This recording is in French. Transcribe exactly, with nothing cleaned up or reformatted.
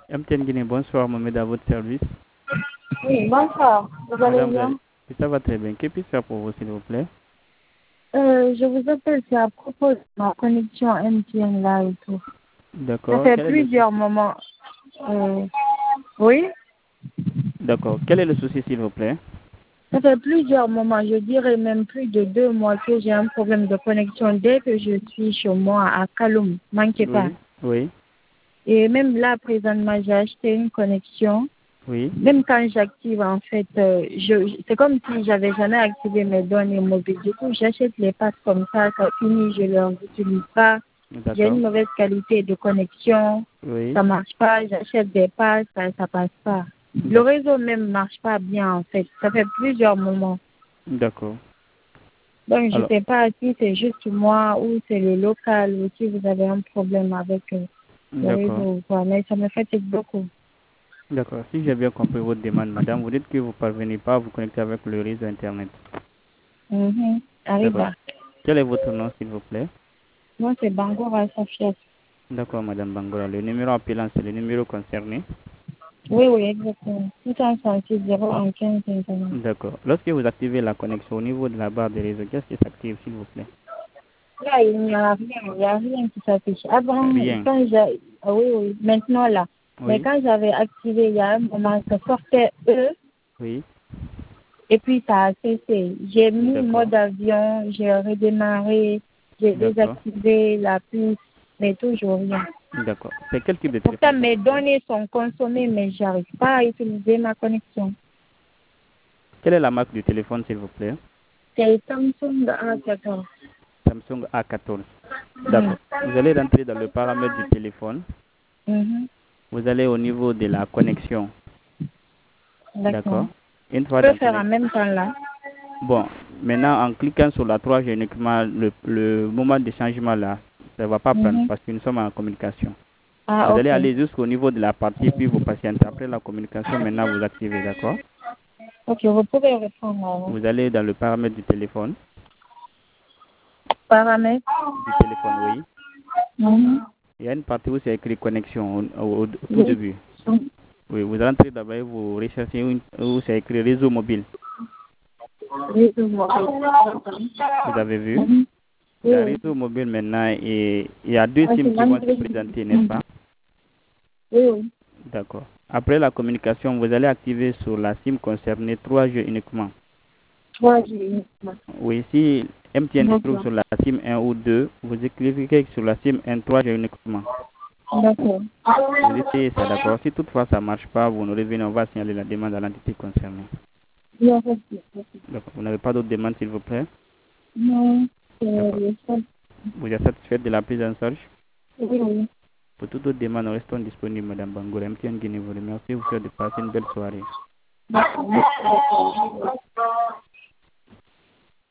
M T N Guinée, bonsoir, Mohamed, à votre service. Oui, bonsoir. Vous allez Madame, vous bien? allez- ça va très bien. Que puis-je faire pour vous, s'il vous plaît? Euh, je vous appelle, c'est à propos de ma connexion M T N là et tout. Ça D'accord. fait Quel est le plusieurs souci? moments. Euh, oui, D'accord. Quel est le souci, s'il vous plaît? ça fait plusieurs moments, je dirais même plus de deux mois que j'ai un problème de connexion dès que je suis chez moi à Kaloum, manquez pas. Oui. Oui. Et même là, présentement, j'ai acheté une connexion. Oui. Même quand j'active, en fait, euh, je, c'est comme si j'avais jamais activé mes données mobiles. Du coup, j'achète les passes comme ça, ça finit, je ne les utilise pas. J'ai D'accord. une mauvaise qualité de connexion, Oui. ça marche pas. J'achète des passes, ça, ça passe pas. Le D'ac- réseau même marche pas bien, en fait. Ça fait plusieurs moments. D'accord. Donc, je Alors, sais pas si c'est juste moi ou c'est le local ou si vous avez un problème avec euh, le réseau d'accord. ou quoi. Mais ça me fatigue beaucoup. D'accord. Si j'ai bien compris votre demande, madame, vous dites que vous ne parvenez pas à vous connecter avec le réseau Internet. Mhm. D'accord. Arriva. Quel est votre nom, s'il vous plaît? Moi, c'est Bangor Safiat. D'accord, madame Bangola. Le numéro appelant, c'est le numéro concerné. Oui, oui, exactement. six cent soixante-six zéro un quinze cinquante. D'accord. Lorsque vous activez la connexion au niveau de la barre de réseau, qu'est-ce qui s'active, s'il vous plaît? Là, il n'y a rien, il n'y a rien qui s'affiche. Avant, Rien. quand j'ai, ah oui, oui, maintenant là. Mais Oui. quand j'avais activé, il y a un moment, ça sortait E, Oui. et puis ça a cessé. J'ai mis D'accord. mode avion, j'ai redémarré, j'ai D'accord. désactivé la puce, mais toujours rien. D'accord. C'est quel type de Pourtant, téléphone, s'il mes vous plaît? données sont consommées, mais j'arrive pas à utiliser ma connexion. Quelle est la marque du téléphone, s'il vous plaît? C'est Samsung A quatorze. Samsung A quatorze. Mm. D'accord. Vous allez rentrer dans le paramètre du téléphone. Mhm. Vous allez au niveau de la connexion. D'accord. D'accord. Une Je fois peux dans faire en connexion. même temps là. Bon, maintenant, en cliquant sur la trois G uniquement, le, le moment de changement là, ça ne va pas prendre Mhm. parce que nous sommes en communication. Ah, Vous allez ok. aller jusqu'au niveau de la partie, puis vous patientez. Après la communication, maintenant, vous activez, d'accord? Ok, vous pouvez répondre alors. Vous allez dans le paramètre du téléphone. Paramètres. Du téléphone, oui. Mhm. Il y a une partie où c'est écrit connexion au, au- au tout Oui. début. Oui, vous entrez d'abord et vous recherchez une- où c'est écrit réseau mobile. Oui, je vois. Vous avez vu? Mhm. Oui, Dans oui. réseau mobile maintenant, et, il y a deux Ah, SIM c'est qui vont se l'Android. présenter, n'est-ce Mhm. pas? Oui, oui. D'accord. Après la communication, vous allez activer sur la SIM concernée trois G uniquement. Trois G. Oui, si M T N se trouve D'accord. sur la SIM un ou deux, vous cliquez sur la SIM un trois G uniquement. D'accord. Vous essayez ça, d'accord? Si toutefois ça ne marche pas, vous nous revenez, on va signaler la demande à l'entité concernée. Bien reçu. D'accord. Vous n'avez pas d'autres demandes, s'il vous plaît? Non, c'est D'accord. le seul. Vous êtes satisfaite de la prise en charge? Oui, oui. Pour toute autre demande, nous restons disponibles, Madame Bangoura. M T N Guinée vous remercie. Vous souhaite de passer une belle soirée. D'accord.